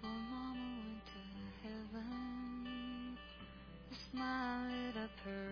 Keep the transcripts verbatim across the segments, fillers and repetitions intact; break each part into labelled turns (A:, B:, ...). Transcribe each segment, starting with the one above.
A: before Mama went to heaven. A smile lit up her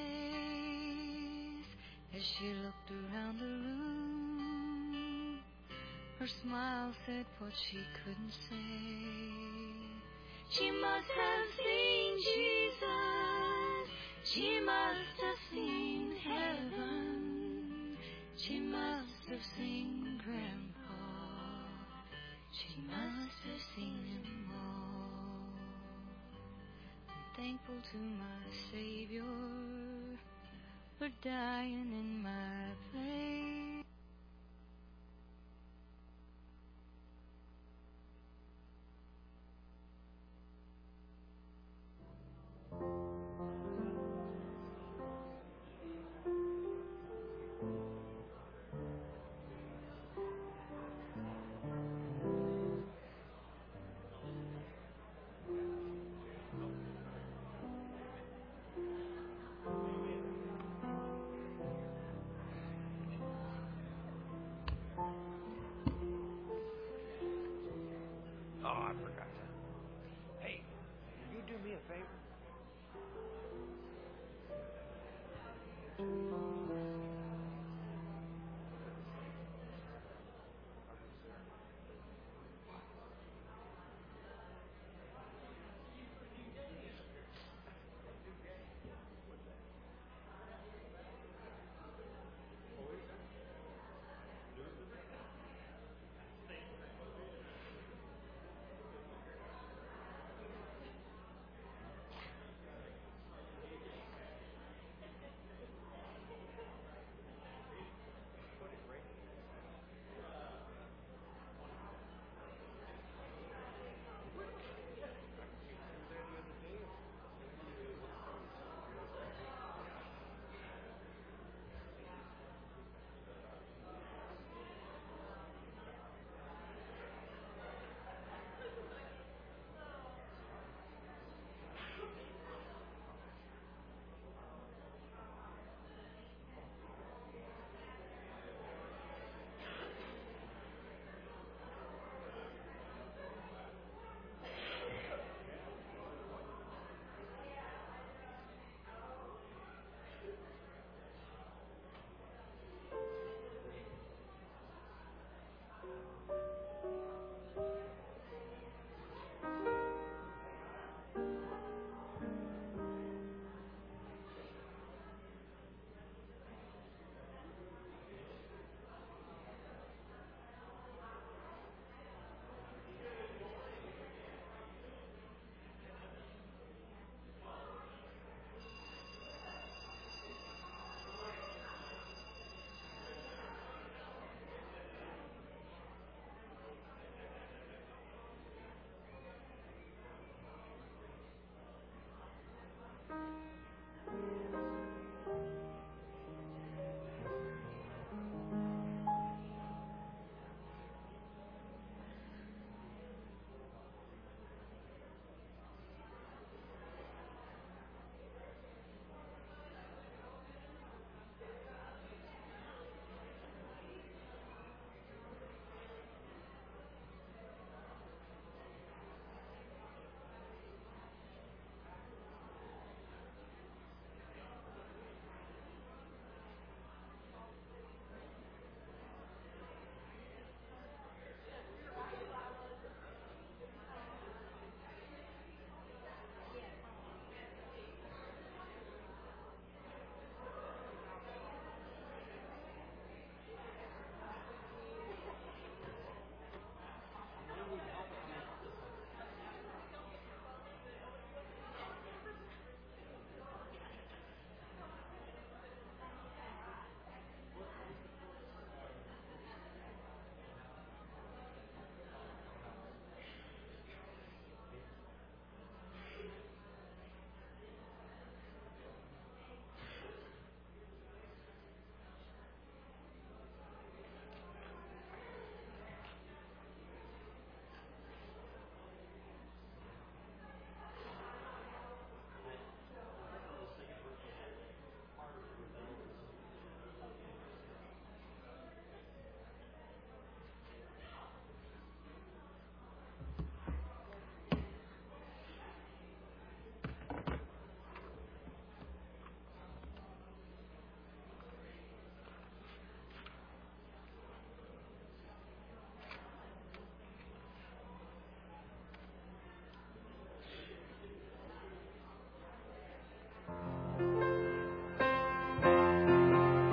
A: face as she looked around the room. Her smile said what she couldn't say. She must have seen Jesus. She must have seen heaven. She must have seen Grandpa. She must have seen them all. I'm thankful to my Savior for dying in my place.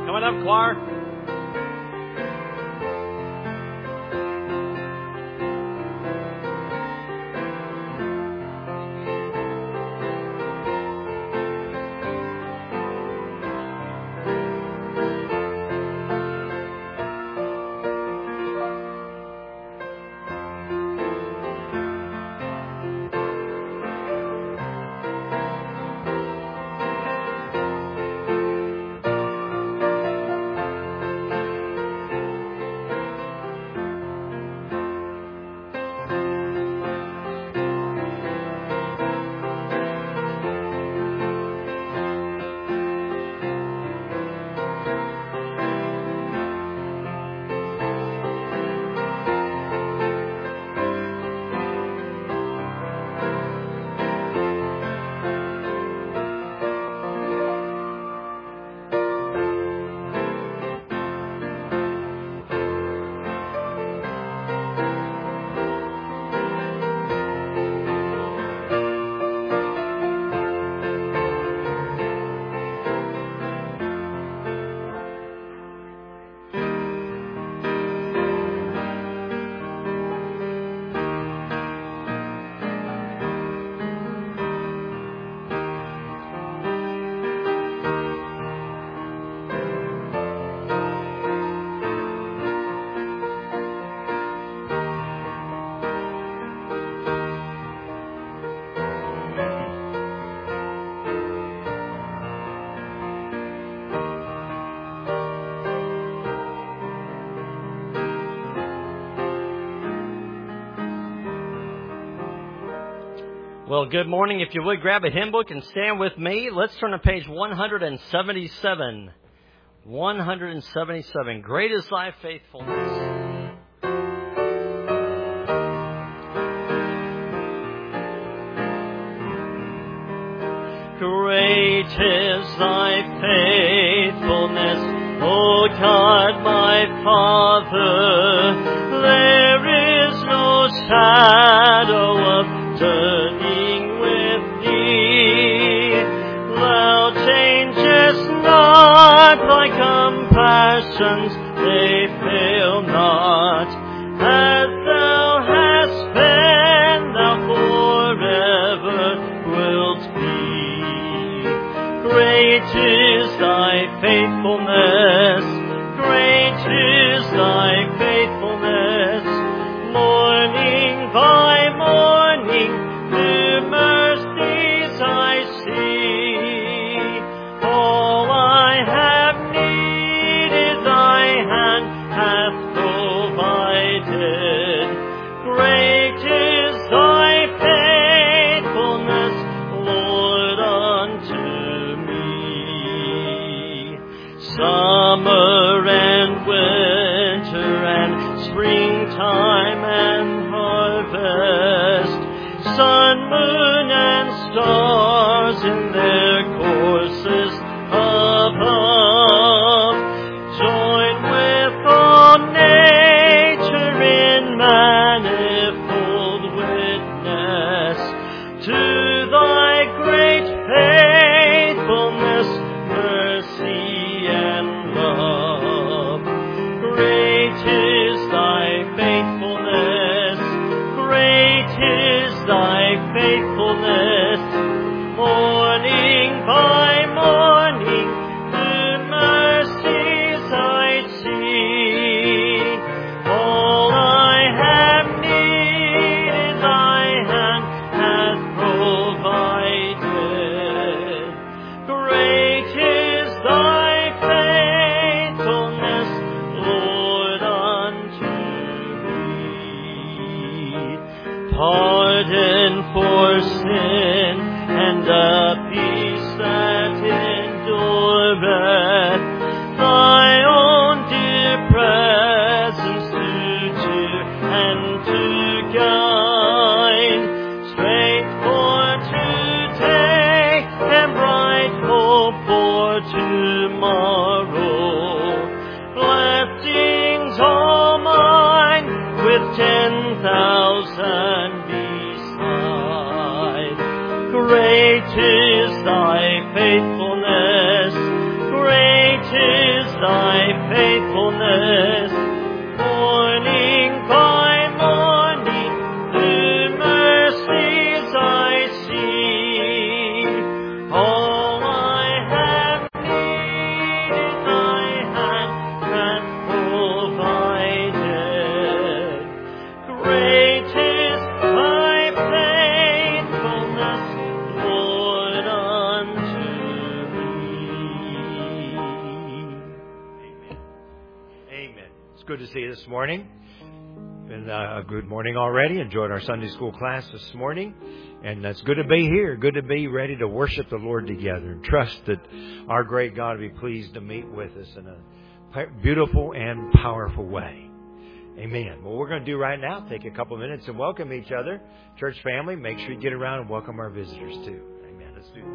B: Coming up, choir. Well, good morning. If you would, grab a hymn book and stand with me. Let's turn to page one seventy-seven. one seventy-seven. Great is thy faithfulness. Great is thy faithfulness, O God my Father. There is no shadow of turning with thee. Thou changest not, thy compassions, they fail not. As thou hast been, thou forever wilt be. Great is thy faithfulness, great is thy faithfulness. Morning by morning, new mercies I see. All I have needed, thy hand hath provided. Great is thy faithfulness, Lord, unto me. Summer and winter and springtime and harvest, sun, moon, and stars in their courses above, join with all nature in manifold witness to thy great faithfulness, mercy, and love. Great is thy faithfulness, great is thy faithfulness. Morning by morning, new mercies I see. All I have needed, thy hand hath provided. Great is thy faithfulness, Lord, unto me. Pardon for sin and a peace that endureth, thy own dear presence to cheer and to guide, strength for today and bright hope for tomorrow. Blessings all mine with ten thousand beside. Great is thy faithfulness, great is thy faithfulness. Morning by morning, new mercies I see. All I have needed, thy hand hath provided. Great is thy faithfulness, Lord, unto
C: Amen. It's good to see you this morning. Been uh, a good morning already. Enjoyed our Sunday school class this morning. And it's good to be here. Good to be ready to worship the Lord together. And trust that our great God will be pleased to meet with us in a beautiful and powerful way. Amen. What we're going to do right now, take a couple of minutes and welcome each other. Church family, make sure you get around and welcome our visitors too. Amen. Let's do that.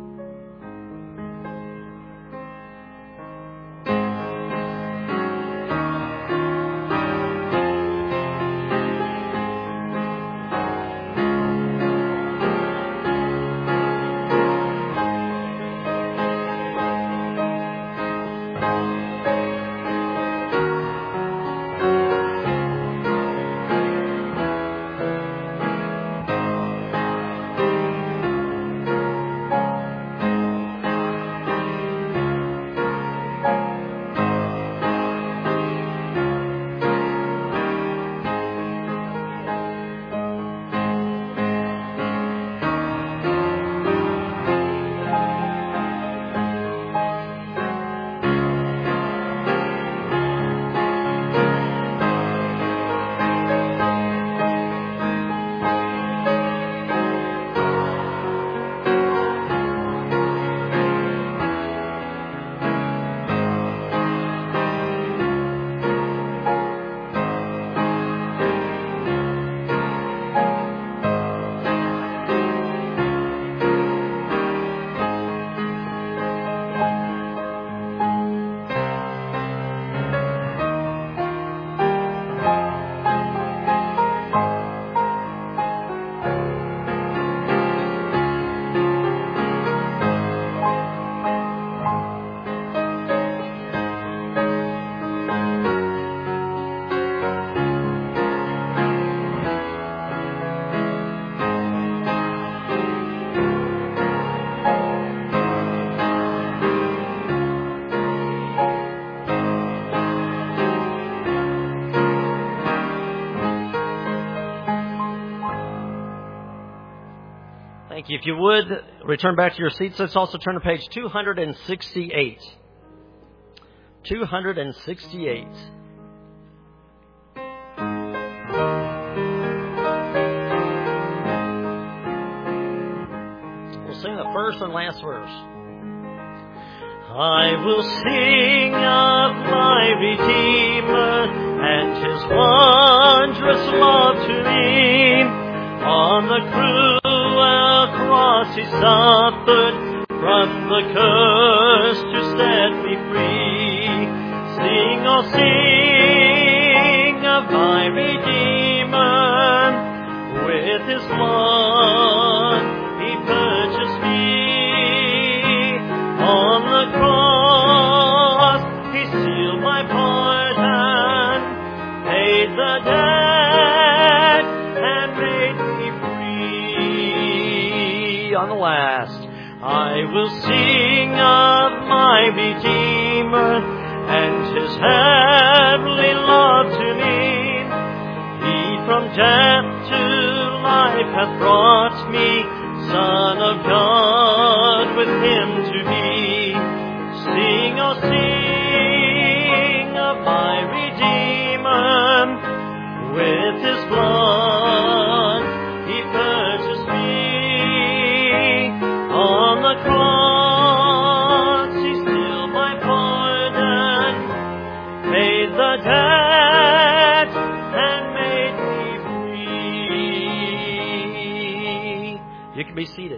B: Thank you. If you would, return back to your seats. Let's also turn to page two sixty-eight. two sixty-eight. We'll sing the first and last verse. I will sing of my Redeemer and His wondrous love to me. On the cruel cross He suffered from the curse to set me free. Sing, oh sing of my Redeemer. With His blood He purchased me. On the cross He sealed my pardon, paid the debt and made me free. On the last, I will sing of my Redeemer and His heavenly love to me. He from death to life hath brought me, Son of God, with Him to be. Sing, oh sing of my Redeemer. With His blood He purchased me. On the cross He sealed my pardon, paid the debt and made me free. You can be seated.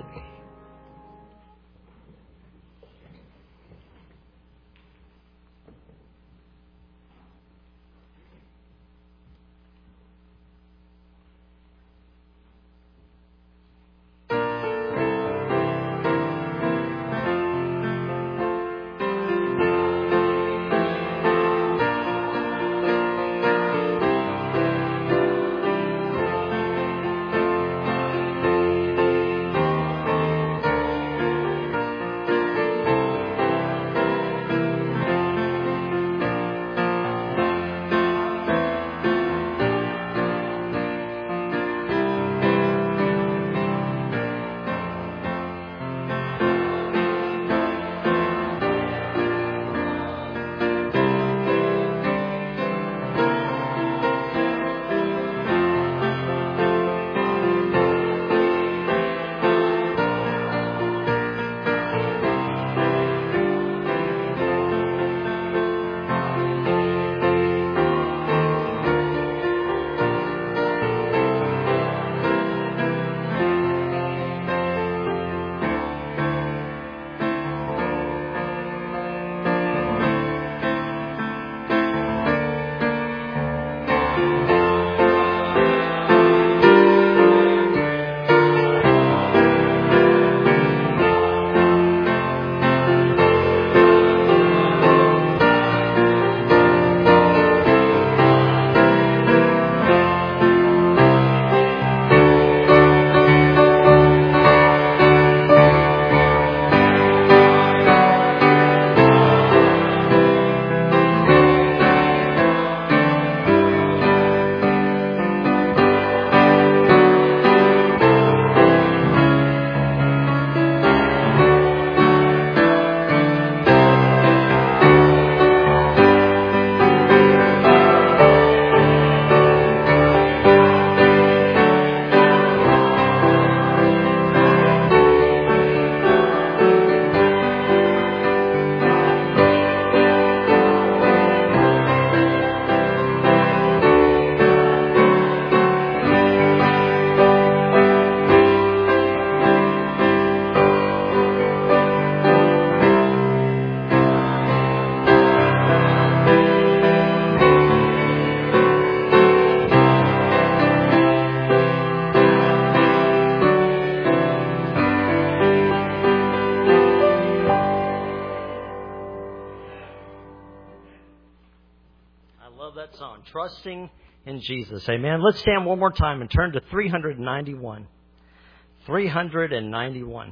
B: I love that song, Trusting in Jesus. Amen. Let's stand one more time and turn to three ninety-one. three ninety-one.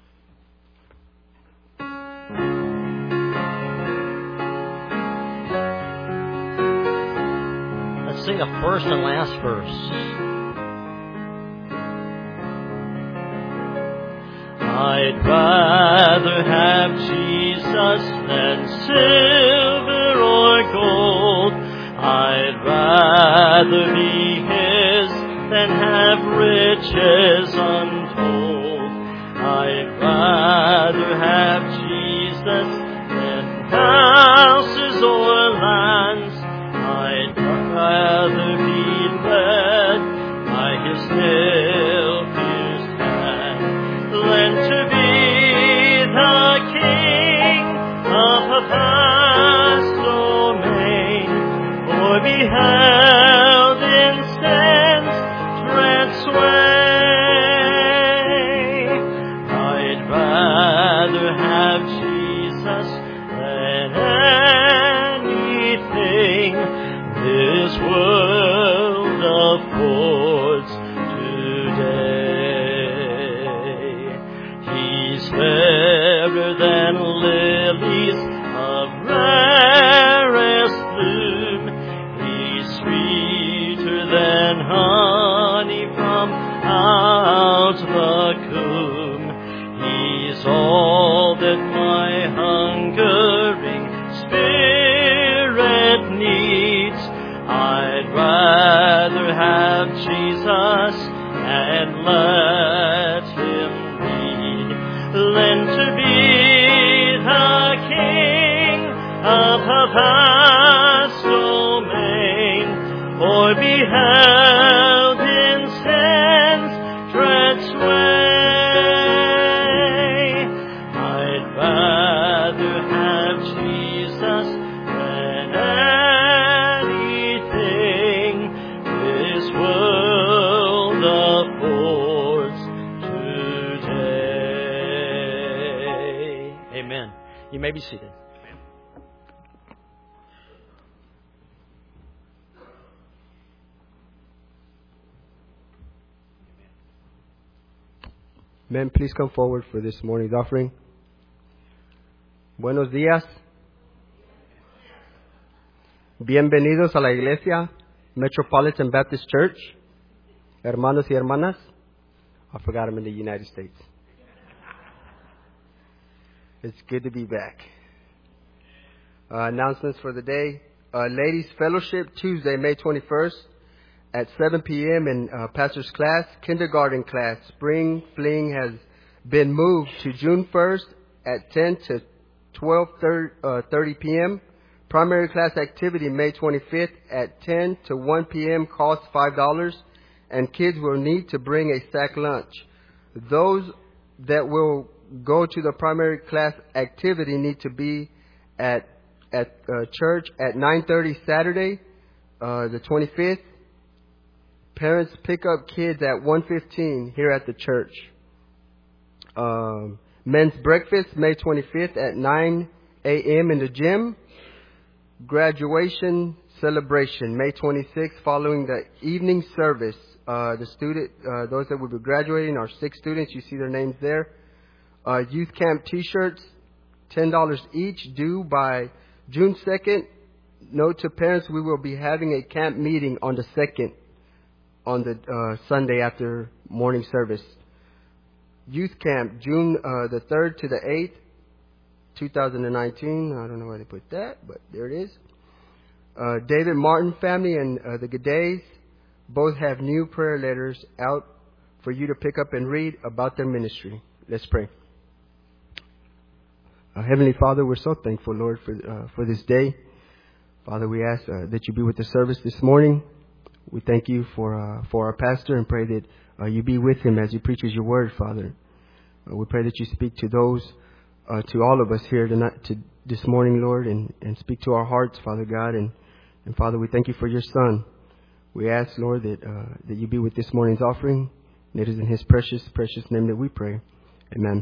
B: Let's sing a first and last verse. I'd rather have Jesus than silver or gold. I'd rather be His than have riches untold. I'd rather have Jesus than houses or lands. I'd rather be led by His nail-pierced hand than to be the king of a vast domain, or be held in sin's dread sway. I'd rather have Jesus than anything this world affords today. He's fairer than lilies of rarest bloom. He's sweeter than honey from out the comb. He's all that my hungering spirit needs. I'd rather have Jesus and let Him lead than to be the king of a vast domain, or be held in sin's dread sway. I'd rather have Jesus than anything this world affords today. Amen. You may be seated.
D: Men, please come forward for this morning's offering. Buenos días. Bienvenidos a la iglesia Metropolitan Baptist Church. Hermanos y hermanas. I forgot I'm in the United States. It's good to be back. Uh, announcements for the day. Uh, Ladies Fellowship, Tuesday, May twenty-first at seven p.m. in uh, Pastor's class. Kindergarten class, Spring Fling, has been moved to June first at ten to twelve thirty p.m. Primary class activity, May twenty-fifth at ten to one p.m. Cost five dollars. And kids will need to bring a sack lunch. Those that will go to the primary class activity need to be at at uh, church at nine thirty Saturday, uh, the twenty-fifth. Parents pick up kids at one fifteen here at the church. Um, men's breakfast, May twenty-fifth at nine a.m. in the gym. Graduation celebration, May twenty-sixth, following the evening service. Uh, the student, uh, those that will be graduating are six students. You see their names there. Uh, youth camp T-shirts, ten dollars each, due by June second. Note to parents, we will be having a camp meeting on the second, on the uh, Sunday after morning service. Youth camp, June uh, the third to the eighth, two thousand nineteen. I don't know where they put that, but there it is. Uh, David Martin family and uh, the Gadays both have new prayer letters out for you to pick up and read about their ministry. Let's pray. Uh, Heavenly Father, we're so thankful, Lord, for uh, for this day. Father, we ask uh, that you be with the service this morning. We thank you for uh, for our pastor and pray that uh, you be with him as he preaches your word, Father. Uh, we pray that you speak to those, uh, to all of us here tonight, to this morning, Lord, and, and speak to our hearts, Father God. And, and Father, we thank you for your Son. We ask, Lord, that uh, that you be with this morning's offering. And it is in his precious, precious name that we pray. Amen.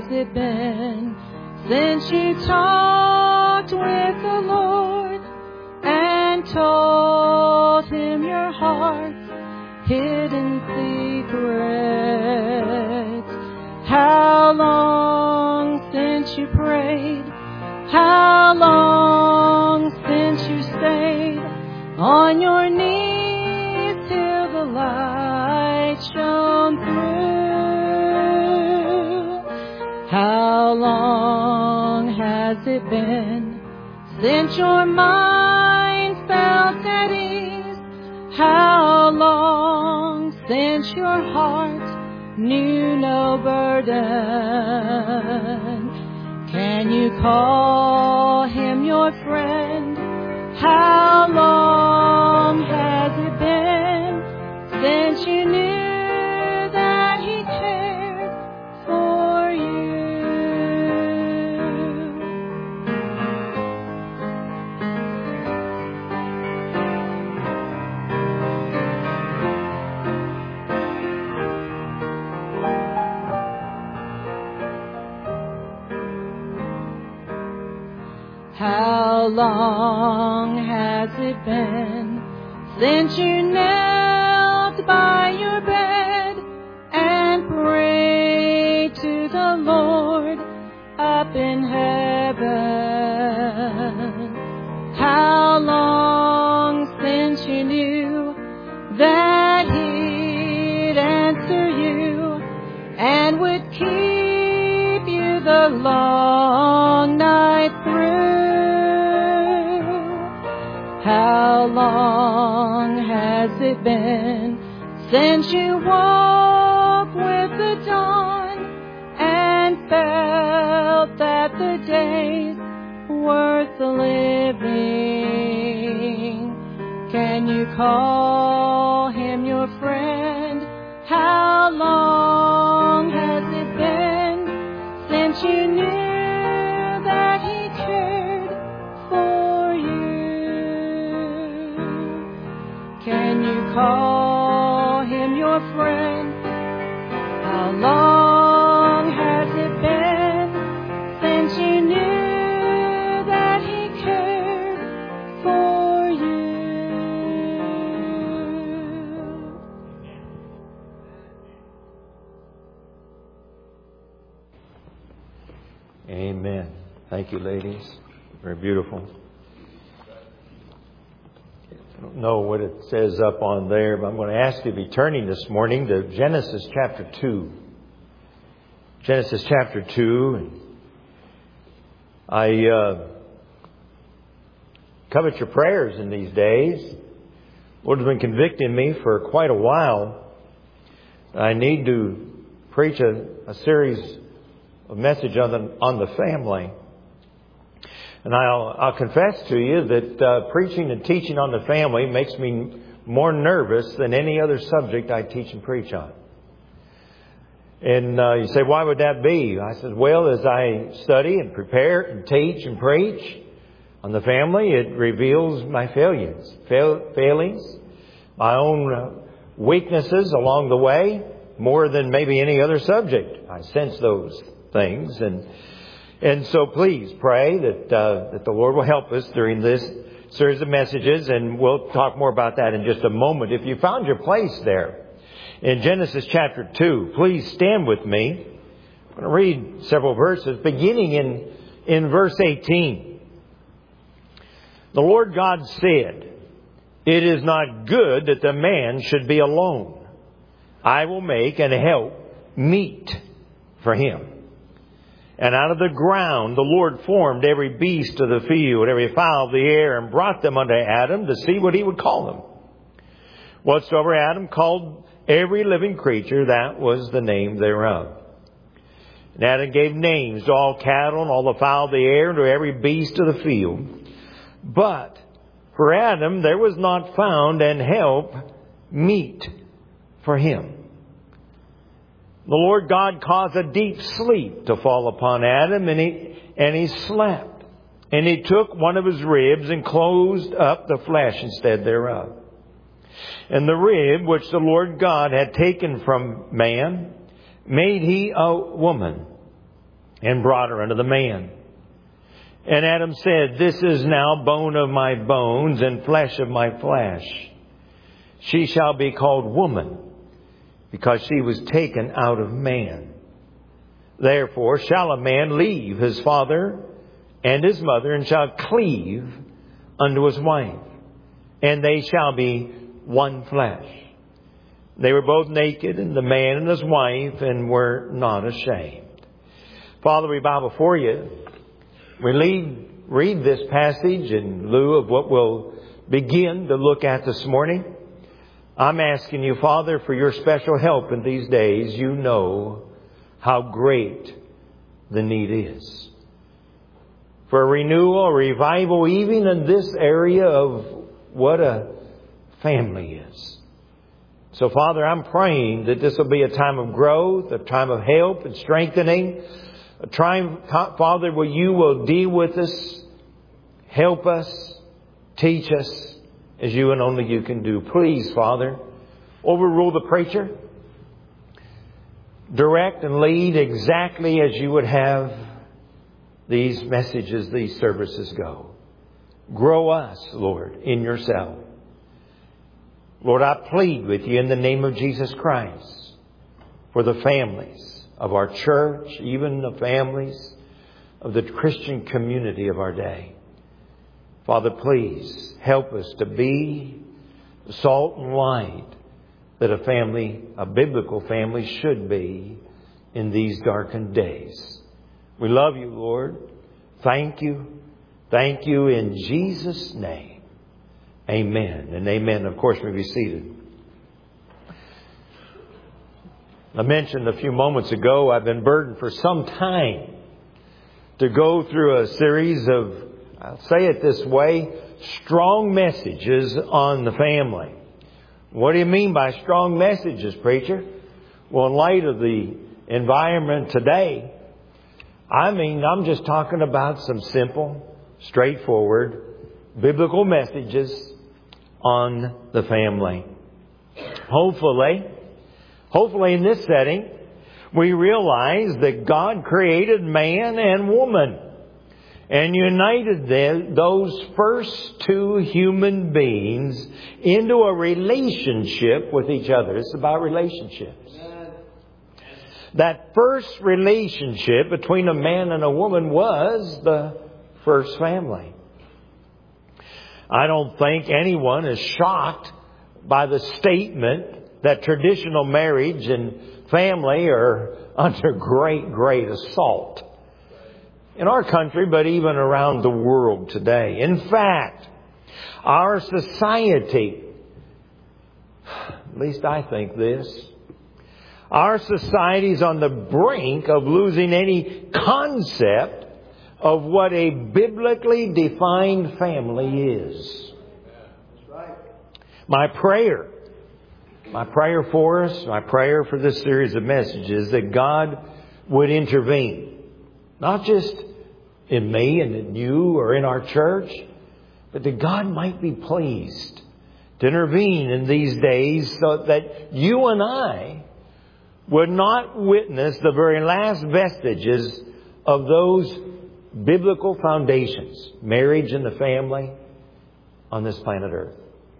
E: it been since you talked with the Lord and told Him your heart's hidden secrets? How long since you prayed? How long since you stayed on your knees till the light shone through? How long has it been since your mind felt at ease? How long since your heart knew no burden? Can you call Him your friend? How long has it been since you knew that He cared for you? How long has it been since you knelt by your bed and prayed to the Lord up in heaven? How long since you knew that He'd answer you and would keep you the long night through? How long has it been since you woke with the dawn and felt that the day's worth living? Can you call Him your friend? How long has it been since you knew that He cared for you? Can you call Him your friend? How long has it been since you knew that He cared for you?
C: Amen. Thank you, ladies. Very beautiful. I don't know what it says up on there, but I'm going to ask you to be turning this morning to Genesis chapter two. Genesis chapter two. I uh, covet your prayers in these days. The Lord has been convicting me for quite a while. I need to preach a, a series of message on the on the family. And I'll, I'll confess to you that uh, preaching and teaching on the family makes me more nervous than any other subject I teach and preach on. And uh, you say, why would that be? I said, well, as I study and prepare and teach and preach on the family, it reveals my failures, fail, failings, my own uh, weaknesses along the way, more than maybe any other subject. I sense those things. And And so please pray that uh, that the Lord will help us during this series of messages, and we'll talk more about that in just a moment. If you found your place there in Genesis chapter two, please stand with me. I'm going to read several verses, beginning in, in verse eighteen. The Lord God said, "It is not good that the man should be alone. I will make an help meet for him. And out of the ground the Lord formed every beast of the field, every fowl of the air, and brought them unto Adam to see what he would call them. Whatsoever Adam called every living creature, that was the name thereof. And Adam gave names to all cattle and all the fowl of the air, and to every beast of the field. But for Adam there was not found an help meet for him. The Lord God caused a deep sleep to fall upon Adam, and he, and he slept. And he took one of his ribs and closed up the flesh instead thereof. And the rib which the Lord God had taken from man made he a woman and brought her unto the man. And Adam said, This is now bone of my bones and flesh of my flesh. She shall be called woman, because she was taken out of man. Therefore shall a man leave his father and his mother, and shall cleave unto his wife, and they shall be one flesh. They were both naked, and the man and his wife, and were not ashamed. Father, we bow before you. We lead, read this passage in lieu of what we'll begin to look at this morning. I'm asking you, Father, for your special help in these days. You know how great the need is. For a renewal, a revival, even in this area of what a family is. So, Father, I'm praying that this will be a time of growth, a time of help and strengthening. A time, Father, where you will deal with us, help us, teach us, as you and only you can do. Please, Father, overrule the preacher. Direct and lead exactly as you would have these messages, these services go. Grow us, Lord, in yourself. Lord, I plead with you in the name of Jesus Christ for the families of our church, even the families of the Christian community of our day. Father, please help us to be the salt and light that a family, a biblical family, should be in these darkened days. We love you, Lord. Thank you. Thank you in Jesus' name. Amen and amen. Of course, we be seated. I mentioned a few moments ago, I've been burdened for some time to go through a series of, I'll say it this way, strong messages on the family. What do you mean by strong messages, preacher? Well, in light of the environment today, I mean, I'm just talking about some simple, straightforward, biblical messages on the family. Hopefully, hopefully in this setting, we realize that God created man and woman and united them, those first two human beings into a relationship with each other. It's about relationships. That first relationship between a man and a woman was the first family. I don't think anyone is shocked by the statement that traditional marriage and family are under great, great assault in our country, but even around the world today. In fact, our society, at least I think this, our society is on the brink of losing any concept of what a biblically defined family is. My prayer, my prayer for us, my prayer for this series of messages, that God would intervene. Not just in me and in you or in our church, but that God might be pleased to intervene in these days so that you and I would not witness the very last vestiges of those biblical foundations, marriage and the family on this planet Earth.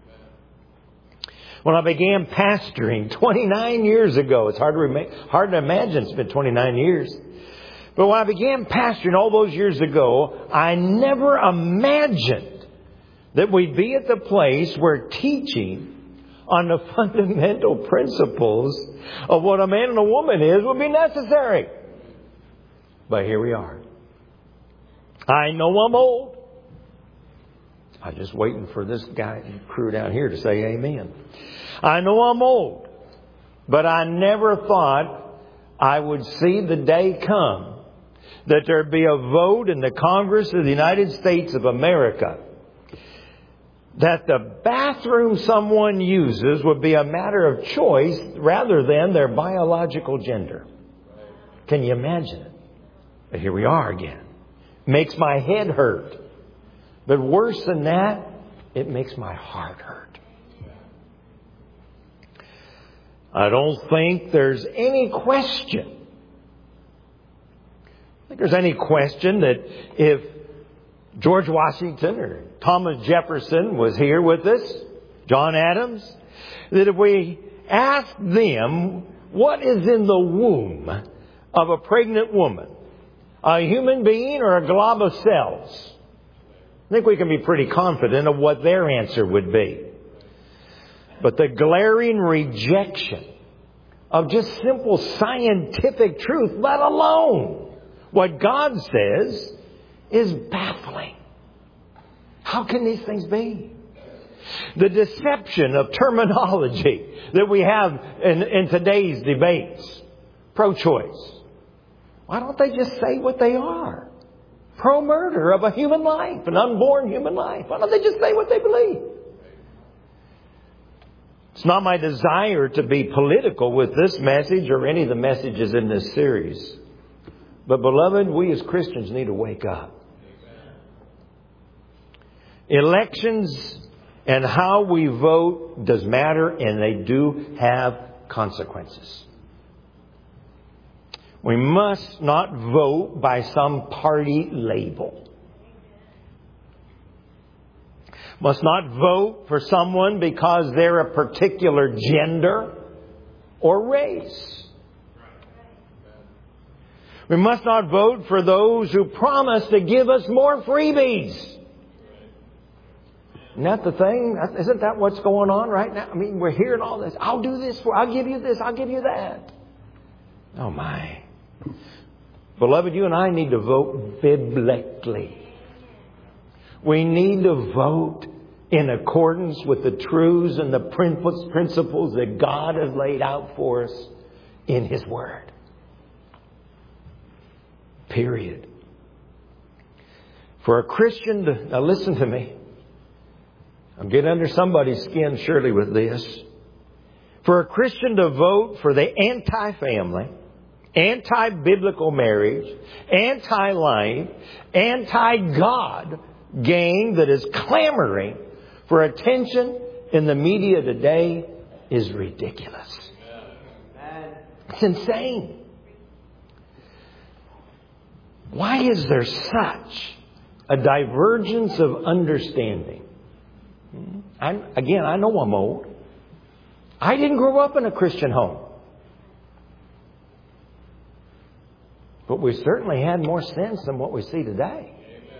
C: When I began pastoring twenty-nine years ago, it's hard to, rem- hard to imagine it's been twenty-nine years. But when I began pastoring all those years ago, I never imagined that we'd be at the place where teaching on the fundamental principles of what a man and a woman is would be necessary. But here we are. I know I'm old. I'm just waiting for this guy and crew down here to say amen. I know I'm old, but I never thought I would see the day come that there'd be a vote in the Congress of the United States of America that the bathroom someone uses would be a matter of choice rather than their biological gender. Can you imagine it? But here we are again. Makes my head hurt. But worse than that, it makes my heart hurt. I don't think there's any question think there's any question that if George Washington or Thomas Jefferson was here with us, John Adams, that if we asked them what is in the womb of a pregnant woman, a human being or a glob of cells, I think we can be pretty confident of what their answer would be. But the glaring rejection of just simple scientific truth, let alone what God says, is baffling. How can these things be? The deception of terminology that we have in, in today's debates. Pro-choice. Why don't they just say what they are? Pro-murder of a human life, an unborn human life. Why don't they just say what they believe? It's not my desire to be political with this message or any of the messages in this series. But beloved, we as Christians need to wake up. Elections and how we vote does matter, and they do have consequences. We must not vote by some party label. Must not vote for someone because they're a particular gender or race. We must not vote for those who promise to give us more freebies. Isn't that the thing? Isn't that what's going on right now? I mean, we're hearing all this. I'll do this for, I'll give you this, I'll give you that. Oh my. Beloved, you and I need to vote biblically. We need to vote in accordance with the truths and the principles that God has laid out for us in His Word. Period. For a Christian to, now listen to me. I'm getting under somebody's skin surely with this. For a Christian to vote for the anti-family, anti-biblical marriage, anti-life, anti-God gang that is clamoring for attention in the media today is ridiculous. It's insane. Why is there such a divergence of understanding? I'm, again, I know I'm old. I didn't grow up in a Christian home. But we certainly had more sense than what we see today.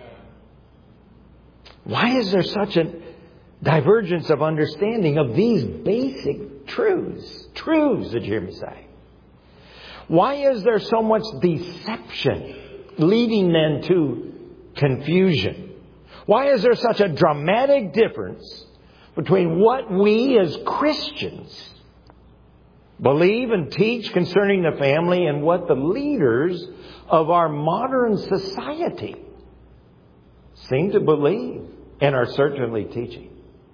C: Why is there such a divergence of understanding of these basic truths? Truths, did you hear me say? Why is there so much deception leading then to confusion? Why is there such a dramatic difference between what we as Christians believe and teach concerning the family and what the leaders of our modern society seem to believe and are certainly teaching?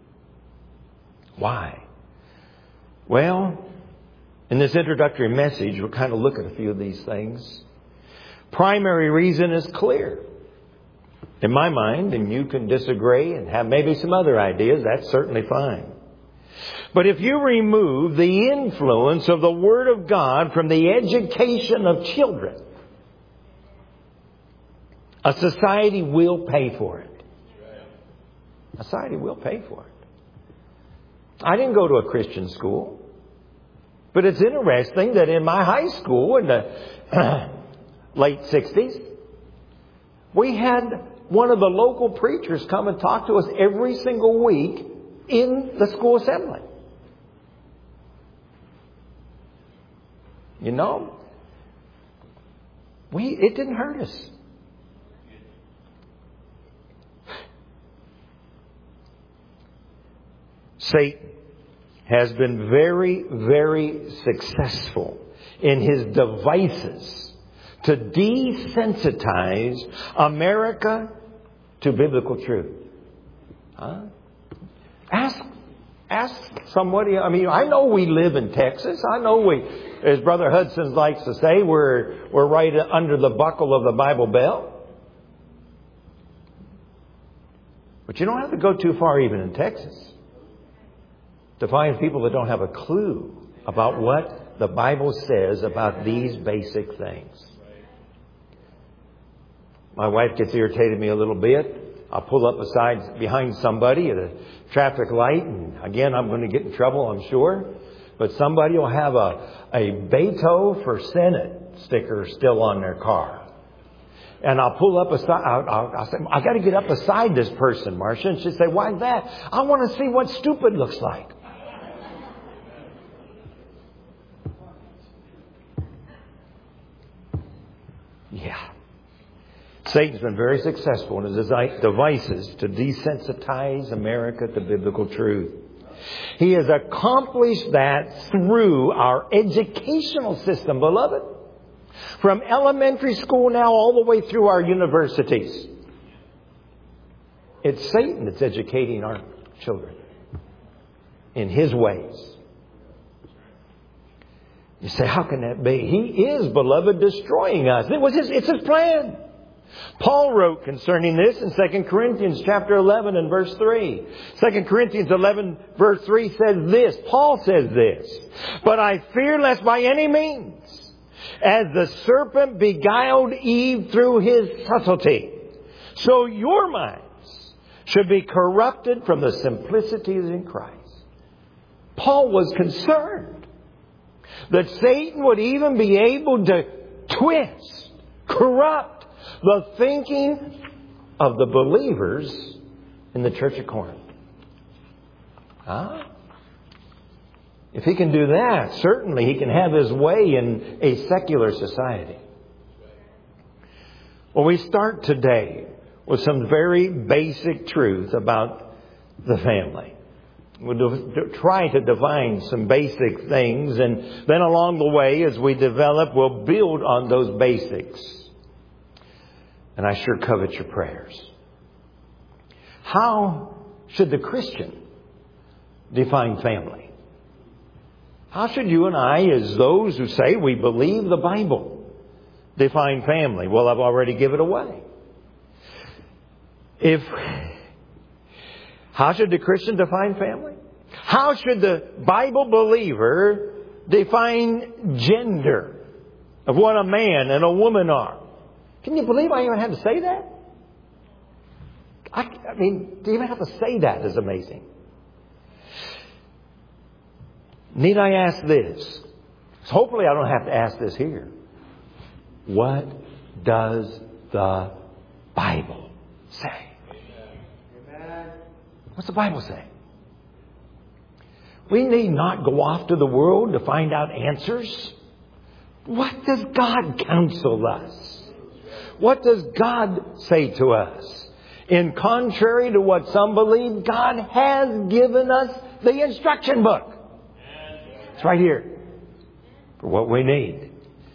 C: Why? Well, in this introductory message, we'll kind of look at a few of these things. Primary reason is clear in my mind, and you can disagree and have maybe some other ideas. That's certainly fine. But if you remove the influence of the Word of God from the education of children, a society will pay for it. A society will pay for it. I didn't go to a Christian school. But it's interesting that in my high school in the late sixties, we had one of the local preachers come and talk to us every single week in the school assembly. You know, we it didn't hurt us. Satan has been very, very successful in his devices to desensitize America to biblical truth. Huh? Ask, ask somebody. I mean, I know we live in Texas. I know we, as Brother Hudson likes to say, we're we're right under the buckle of the Bible Belt. But you don't have to go too far, even in Texas, to find people that don't have a clue about what the Bible says about these basic things. My wife gets irritated at me a little bit. I'll pull up beside, behind somebody at a traffic light, and again, I'm going to get in trouble, I'm sure. But somebody will have a, a Beto for Senate sticker still on their car. And I'll pull up aside, I'll, I'll, I'll say, I got to get up beside this person, Marcia. And she'll say, why that? I want to see what stupid looks like. Yeah. Satan's been very successful in his devices to desensitize America to biblical truth. He has accomplished that through our educational system, beloved. From elementary school now all the way through our universities. It's Satan that's educating our children in his ways. You say, how can that be? He is, beloved, destroying us. It was his, it's his plan. Paul wrote concerning this in Second Corinthians chapter eleven and verse three. Second Corinthians eleven verse three says this. Paul says this. But I fear lest by any means, as the serpent beguiled Eve through his subtlety, so your minds should be corrupted from the simplicity in Christ. Paul was concerned that Satan would even be able to twist, corrupt the thinking of the believers in the Church of Corinth. Huh? If he can do that, certainly he can have his way in a secular society. Well, we start today with some very basic truth about the family. We'll try to define some basic things, and then along the way, as we develop, we'll build on those basics. And I sure covet your prayers. How should the Christian define family? How should you and I, as those who say we believe the Bible, define family? Well, I've already given it away. If, how should the Christian define family? How should the Bible believer define gender of what a man and a woman are? Can you believe I even had to say that? I, I mean, to even have to say that is amazing. Need I ask this? Hopefully I don't have to ask this here. What does the Bible say? Amen. What's the Bible say? We need not go off to the world to find out answers. What does God counsel us? What does God say to us? In contrary to what some believe, God has given us the instruction book. It's right here for what we need.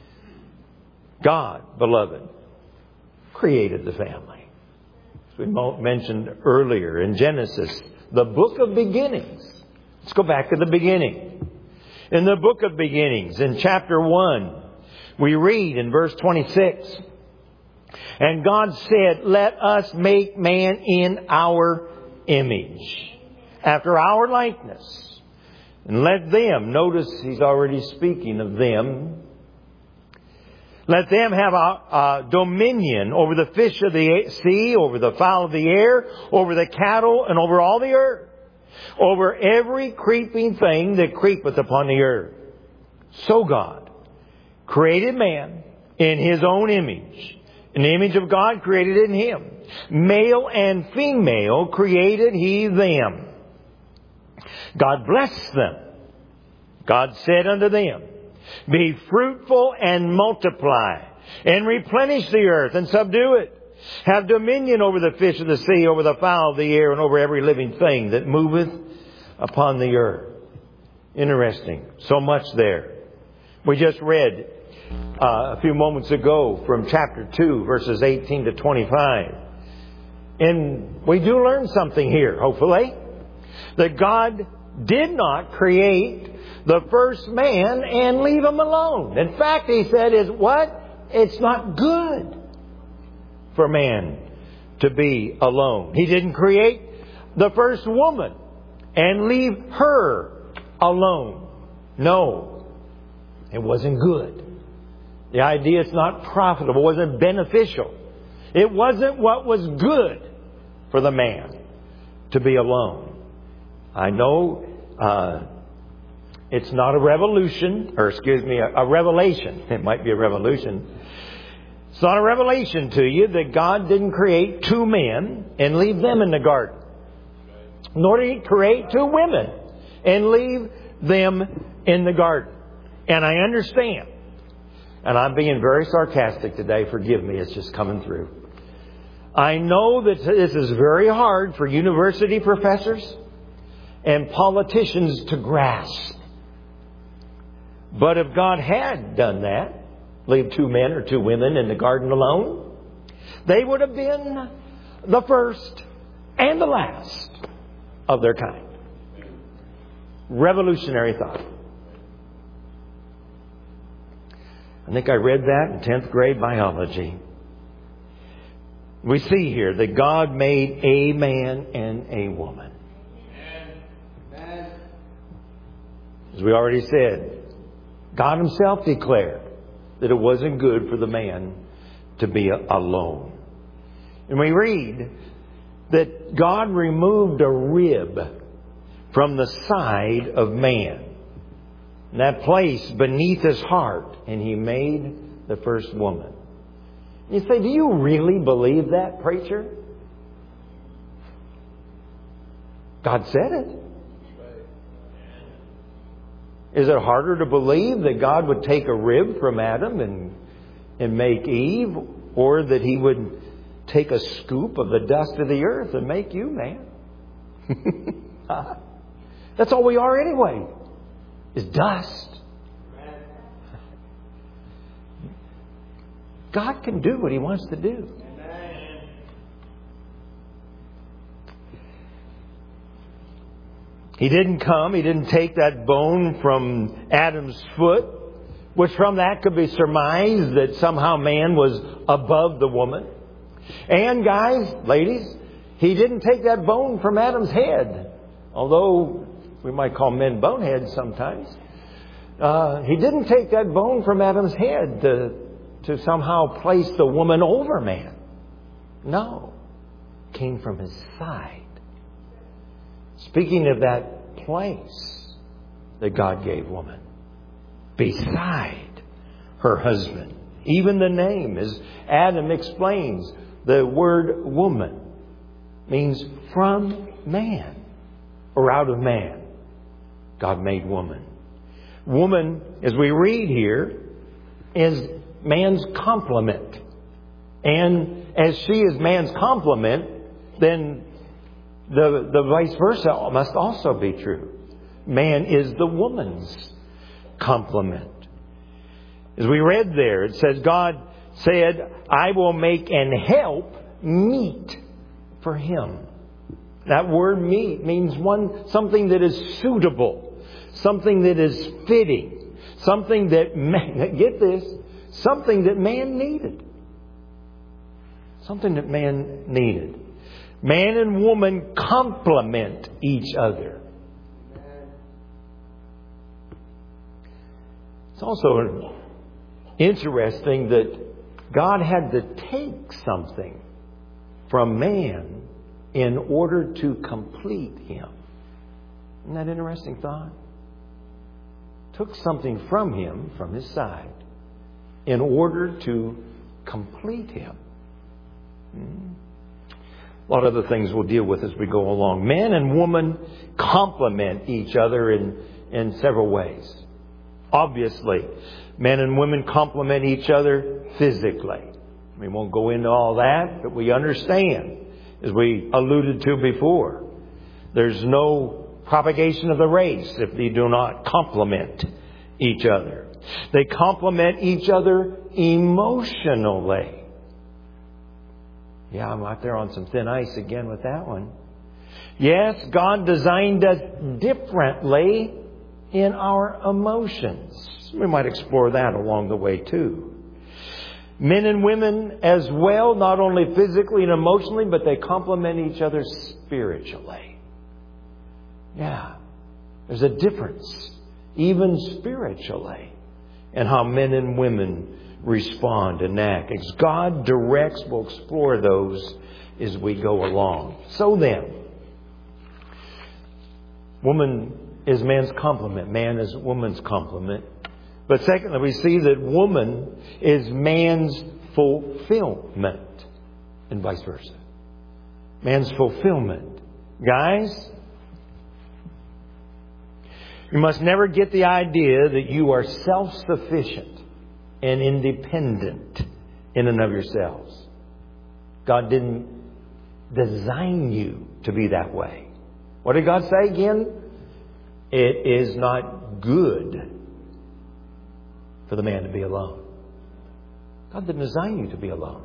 C: God, beloved, created the family. As we mentioned earlier in Genesis, the book of beginnings. Let's go back to the beginning. In the book of beginnings, in chapter one, we read in verse twenty-six, and God said, let us make man in our image, after our likeness. And let them, notice he's already speaking of them, let them have a, a dominion over the fish of the sea, over the fowl of the air, over the cattle, and over all the earth, over every creeping thing that creepeth upon the earth. So God created man in His own image. In the image of God created in Him. Male and female created He them. God blessed them. God said unto them, be fruitful and multiply, and replenish the earth and subdue it. Have dominion over the fish of the sea, over the fowl of the air, and over every living thing that moveth upon the earth. Interesting. So much there. We just read uh, a few moments ago from chapter two, verses eighteen to twenty-five. And we do learn something here, hopefully. That God did not create the first man and leave him alone. In fact, He said, is what? It's not good for man to be alone. He didn't create the first woman and leave her alone. No, it wasn't good. The idea it's not profitable, wasn't beneficial. It wasn't what was good for the man to be alone. I know uh, it's not a revolution, or excuse me, a, a revelation. It might be a revolution. It's not a revelation to you that God didn't create two men and leave them in the garden. Nor did He create two women and leave them in the garden. And I understand. And I'm being very sarcastic today. Forgive me. It's just coming through. I know that this is very hard for university professors and politicians to grasp. But if God had done that, leave two men or two women in the garden alone, they would have been the first and the last of their kind. Revolutionary thought. I think I read that in tenth grade biology. We see here that God made a man and a woman. As we already said, God Himself declared that it wasn't good for the man to be alone. And we read that God removed a rib from the side of man, that place beneath his heart, and He made the first woman. You say, do you really believe that, preacher? God said it. Is it harder to believe that God would take a rib from Adam and and make Eve, or that He would take a scoop of the dust of the earth and make you, man? That's all we are anyway, is dust. God can do what He wants to do. He didn't come, He didn't take that bone from Adam's foot, which from that could be surmised that somehow man was above the woman. And guys, ladies, He didn't take that bone from Adam's head, although we might call men boneheads sometimes. Uh, he didn't take that bone from Adam's head to, to somehow place the woman over man. No, it came from His side. Speaking of that place that God gave woman, beside her husband. Even the name, as Adam explains, the word woman means from man, or out of man. God made woman. Woman, as we read here, is man's complement. And as she is man's complement, then The, the vice versa must also be true. Man is the woman's complement. As we read there, it says, God said, I will make an help meet for him. That word meet means one something that is suitable, something that is fitting, something that, man, get this, something that man needed. Something that man needed. Man and woman complement each other. It's also interesting that God had to take something from man in order to complete him. Isn't that an interesting thought? Took something from him, from his side, in order to complete him. Hmm. A lot of other things we'll deal with as we go along. Man and woman complement each other in, in several ways. Obviously, men and women complement each other physically. We won't go into all that, but we understand, as we alluded to before, there's no propagation of the race if they do not complement each other. They complement each other emotionally. Yeah, I'm out there on some thin ice again with that one. Yes, God designed us differently in our emotions. We might explore that along the way too. Men and women as well, not only physically and emotionally, but they complement each other spiritually. Yeah, there's a difference, even spiritually, in how men and women respond and act. As God directs, we'll explore those as we go along. So then, woman is man's complement. Man is woman's complement. But secondly, we see that woman is man's fulfillment and vice versa. Man's fulfillment. Guys, you must never get the idea that you are self-sufficient and independent in and of yourselves. God didn't design you to be that way. What did God say again? It is not good for the man to be alone. God didn't design you to be alone.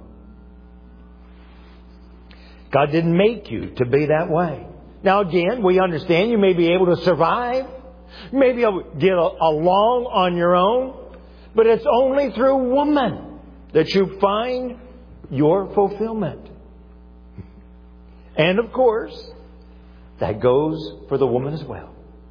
C: God didn't make you to be that way. Now again, we understand you may be able to survive. You may be able to get along on your own. But it's only through woman that you find your fulfillment. And of course, that goes for the woman as well.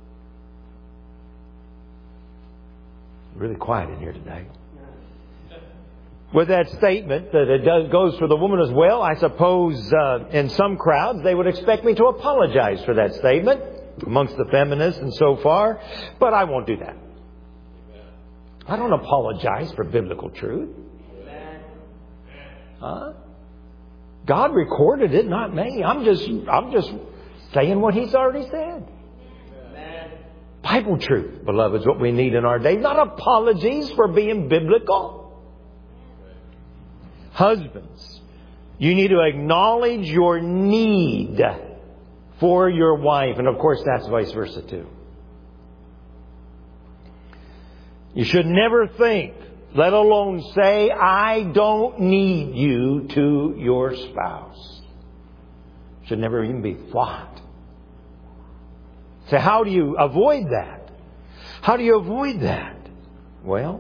C: Really quiet in here today. With that statement that it does, goes for the woman as well, I suppose uh, in some crowds they would expect me to apologize for that statement amongst the feminists and so far. But I won't do that. I don't apologize for biblical truth. Huh? God recorded it, not me. I'm just, I'm just saying what He's already said. Bible truth, beloved, is what we need in our day. Not apologies for being biblical. Husbands, you need to acknowledge your need for your wife. And of course, that's vice versa too. You should never think, let alone say, I don't need you to your spouse. Should never even be thought. So how do you avoid that? How do you avoid that? Well,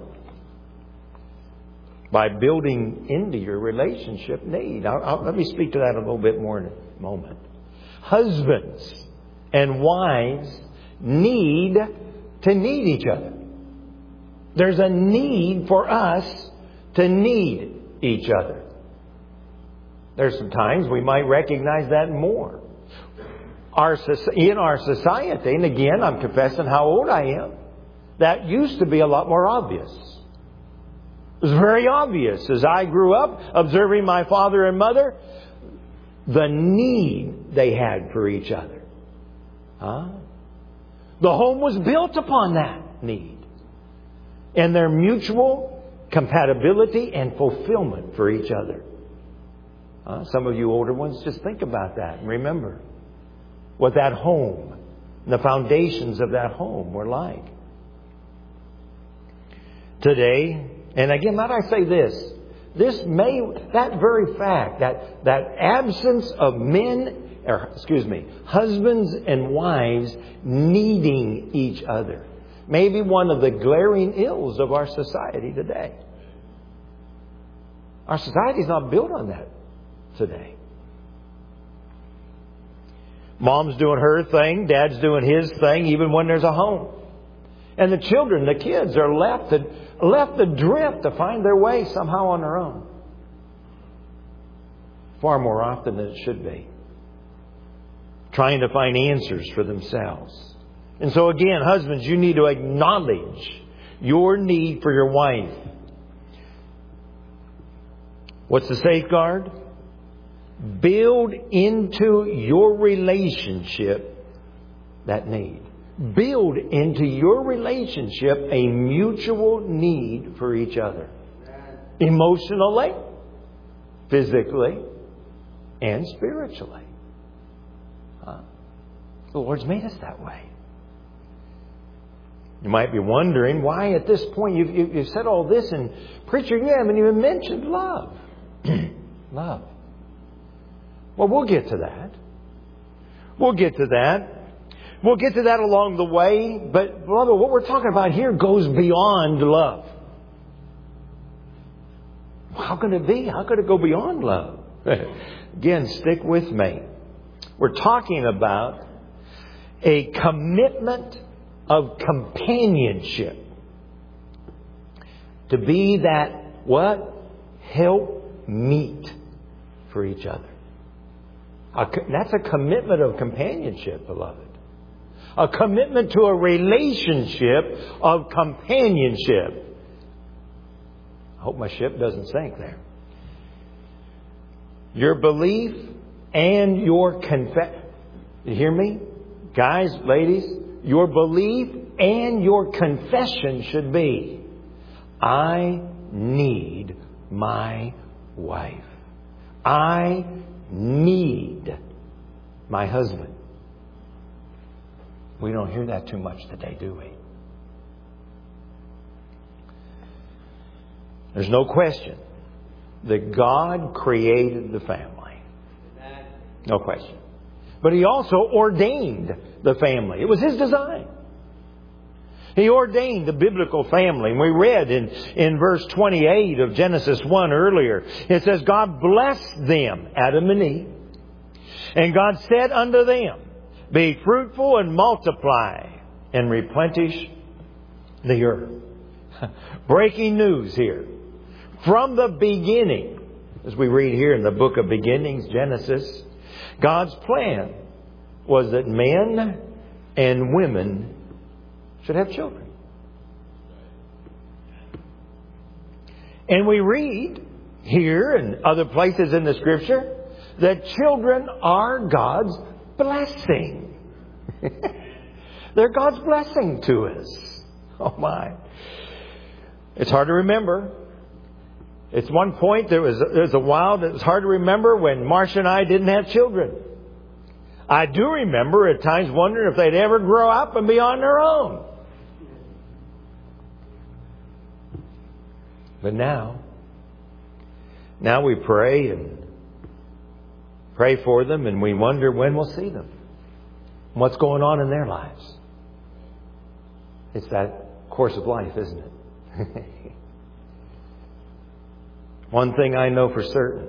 C: by building into your relationship need. I'll, I'll, let me speak to that a little bit more in a moment. Husbands and wives need to need each other. There's a need for us to need each other. There's some times we might recognize that more. Our, in our society, and again, I'm confessing how old I am, that used to be a lot more obvious. It was very obvious as I grew up, observing my father and mother, the need they had for each other. Huh? The home was built upon that need. And their mutual compatibility and fulfillment for each other. Uh, some of you older ones, just think about that and remember what that home, the foundations of that home were like. Today, and again, might I say this, this may, that very fact, that, that absence of men, or excuse me, husbands and wives needing each other, may be one of the glaring ills of our society today. Our society is not built on that today. Mom's doing her thing, Dad's doing his thing, even when there's a home. And the children, the kids, are left to, left adrift to find their way somehow on their own. Far more often than it should be. Trying to find answers for themselves. And so again, husbands, you need to acknowledge your need for your wife. What's the safeguard? Build into your relationship that need. Build into your relationship a mutual need for each other. Emotionally, physically, and spiritually. Huh? The Lord's made us that way. You might be wondering why at this point you've, you've said all this, and preacher, you haven't even mentioned love. Love. Well, we'll get to that. We'll get to that. We'll get to that along the way. But, beloved, what we're talking about here goes beyond love. How can it be? How could it go beyond love? Again, stick with me. We're talking about a commitment of companionship. To be that what? Help meet for each other. A, that's a commitment of companionship, beloved. A commitment to a relationship of companionship. I hope my ship doesn't sink there. Your belief and your confession. You hear me? Guys, ladies, your belief and your confession should be, I need my wife. I need my husband. We don't hear that too much today, do we? There's no question that God created the family. No question. But He also ordained the family. It was His design. He ordained the biblical family. And we read in, in verse twenty-eight of Genesis one earlier, it says, God blessed them, Adam and Eve. And God said unto them, be fruitful and multiply and replenish the earth. Breaking news here. From the beginning, as we read here in the book of beginnings, Genesis, God's plan was that men and women should have children. And we read here and other places in the Scripture that children are God's blessing. They're God's blessing to us. Oh my. It's hard to remember. It's one point, there was, there was a while that it was hard to remember when Marcia and I didn't have children. I do remember at times wondering if they'd ever grow up and be on their own. But now, now we pray and pray for them and we wonder when we'll see them. What's going on in their lives. It's that course of life, isn't it? One thing I know for certain,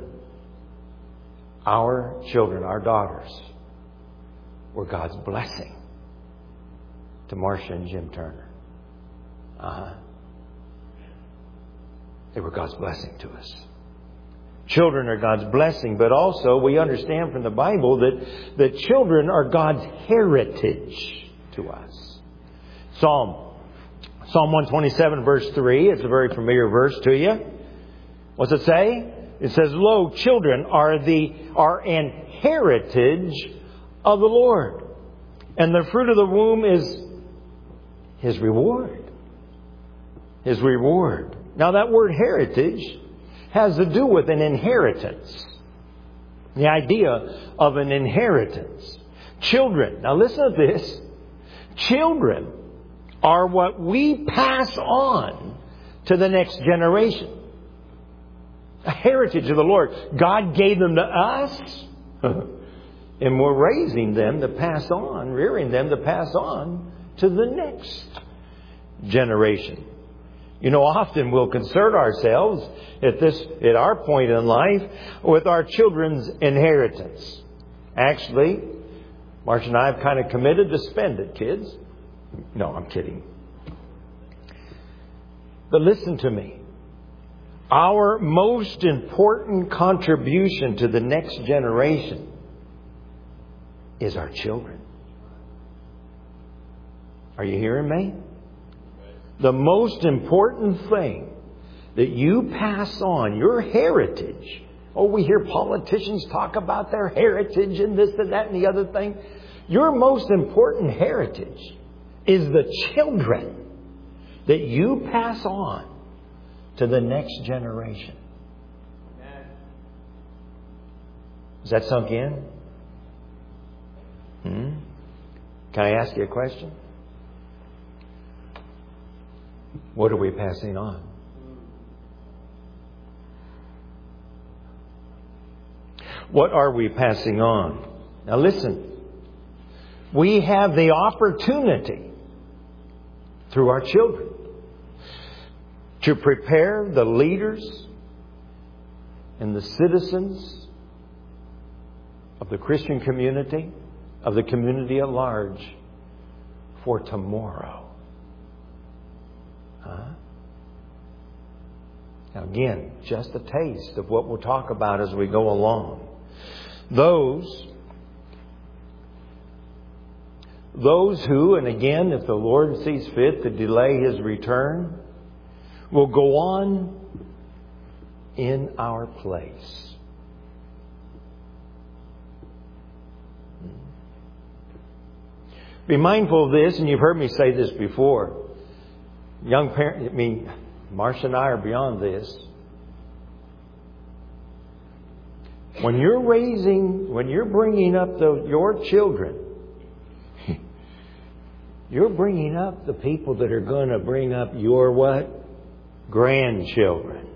C: our children, our daughters, were God's blessing to Marcia and Jim Turner. Uh-huh. They were God's blessing to us. Children are God's blessing, but also we understand from the Bible that, that children are God's heritage to us. Psalm, Psalm one twenty-seven verse three, it's a very familiar verse to you. What's it say? It says, lo, children are the are an heritage of the Lord. And the fruit of the womb is His reward. His reward. Now that word heritage has to do with an inheritance. The idea of an inheritance. Children. Now listen to this. Children are what we pass on to the next generation. A heritage of the Lord. God gave them to us. And we're raising them to pass on, rearing them to pass on to the next generation. You know, often we'll concern ourselves at this, at our point in life with our children's inheritance. Actually, Marcia and I have kind of committed to spend it, kids. No, I'm kidding. But listen to me. Our most important contribution to the next generation is our children. Are you hearing me? The most important thing that you pass on, your heritage. Oh, we hear politicians talk about their heritage and this and that and the other thing. Your most important heritage is the children that you pass on to the next generation. Is that sunk in? Hmm? Can I ask you a question? What are we passing on? What are we passing on? Now listen. We have the opportunity through our children to prepare the leaders and the citizens of the Christian community, of the community at large, for tomorrow. Huh? Now again, just a taste of what we'll talk about as we go along. Those, those who, and again, if the Lord sees fit to delay His return, will go on in our place. Be mindful of this, and you've heard me say this before. Young parents, I mean, Marcia and I are beyond this. When you're raising, when you're bringing up the, your children, you're bringing up the people that are going to bring up your what? Grandchildren.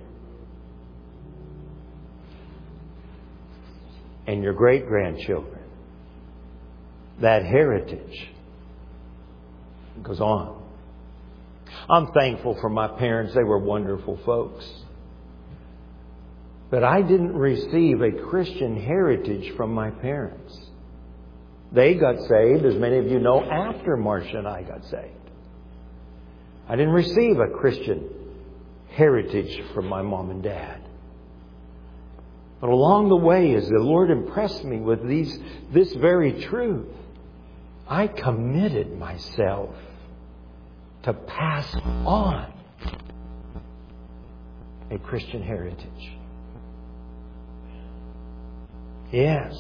C: And your great-grandchildren. That heritage goes on. I'm thankful for my parents. They were wonderful folks. But I didn't receive a Christian heritage from my parents. They got saved, as many of you know, after Marcia and I got saved. I didn't receive a Christian heritage from my mom and dad. But along the way, as the Lord impressed me with these, this very truth, I committed myself to pass on a Christian heritage. Yes.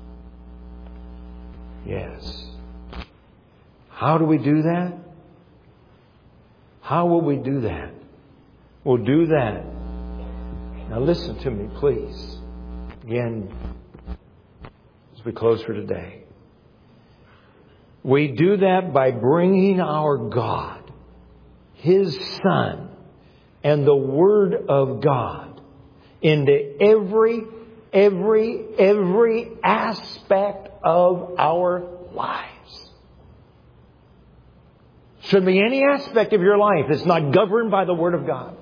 C: Yes. How do we do that? How will we do that? We'll do that. Now listen to me, please. Again, as we close for today. We do that by bringing our God, His Son, and the Word of God into every, every, every aspect of our lives. Should be any aspect of your life that's not governed by the Word of God.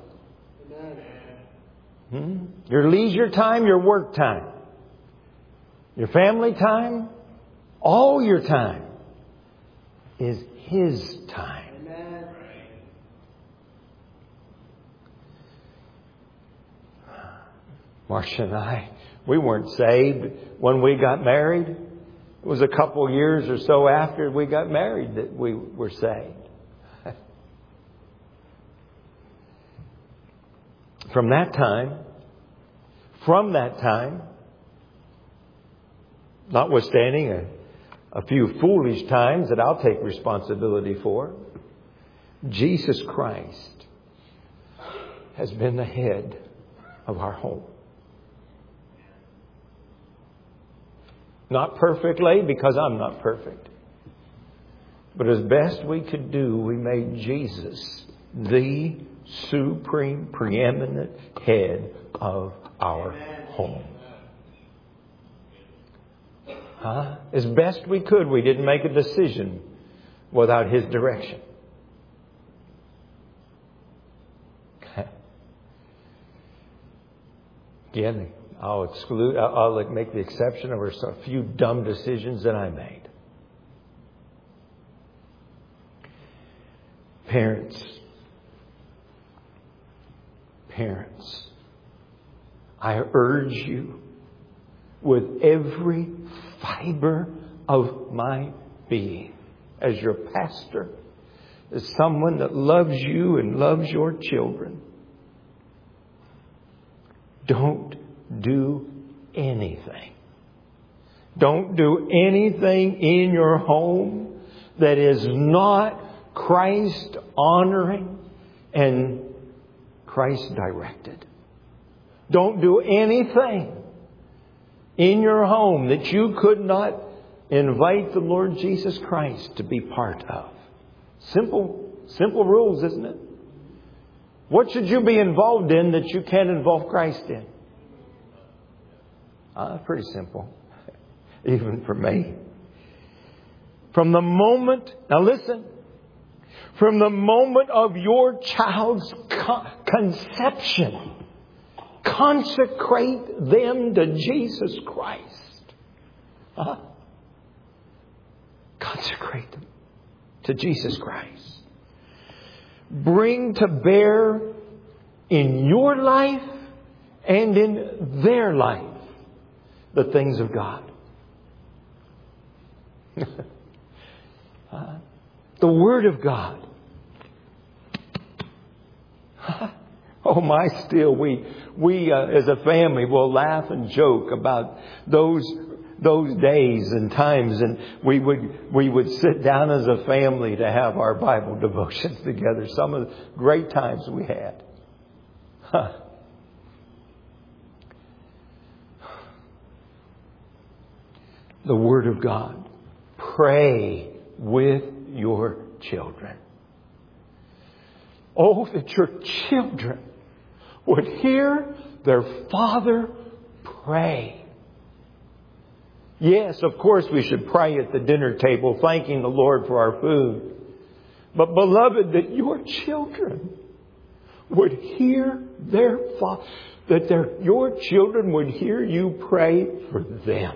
C: Hmm? Your leisure time, your work time, your family time, all your time is His time. Amen. Marcia and I, we weren't saved when we got married. It was a couple years or so after we got married that we were saved. From that time, from that time, notwithstanding a, a few foolish times that I'll take responsibility for, Jesus Christ has been the head of our home. Not perfectly, because I'm not perfect. But as best we could do, we made Jesus the supreme, preeminent head of our home. Huh? As best we could, we didn't make a decision without His direction. Again, I'll exclude, I'll make the exception of a few dumb decisions that I made. Parents, parents, I urge you with every fiber of my being, as your pastor, as someone that loves you and loves your children, don't do anything. Don't do anything in your home that is not Christ honoring and Christ directed. Don't do anything in your home that you could not invite the Lord Jesus Christ to be part of. Simple, simple rules, isn't it? What should you be involved in that you can't involve Christ in? Uh, pretty simple. Even for me. From the moment, now listen, from the moment of your child's con- conception, consecrate them to Jesus Christ. Huh? Consecrate them to Jesus Christ. Bring to bear in your life and in their life the things of God. uh, the Word of God. Oh my, still we we uh, as a family will laugh and joke about those those days and times, and we would we would sit down as a family to have our Bible devotions together. Some of the great times we had. Huh. The Word of God. Pray with your children. Oh, that your children would hear their father pray. Yes, of course we should pray at the dinner table, thanking the Lord for our food. But beloved, that your children would hear their father, that their, your children would hear you pray for them.